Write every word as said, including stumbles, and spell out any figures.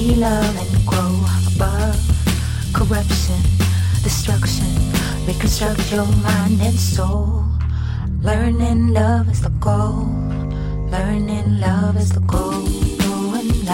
be love and grow above corruption, destruction. Reconstruct your mind and soul. Learning love is the goal. Learning love is the goal.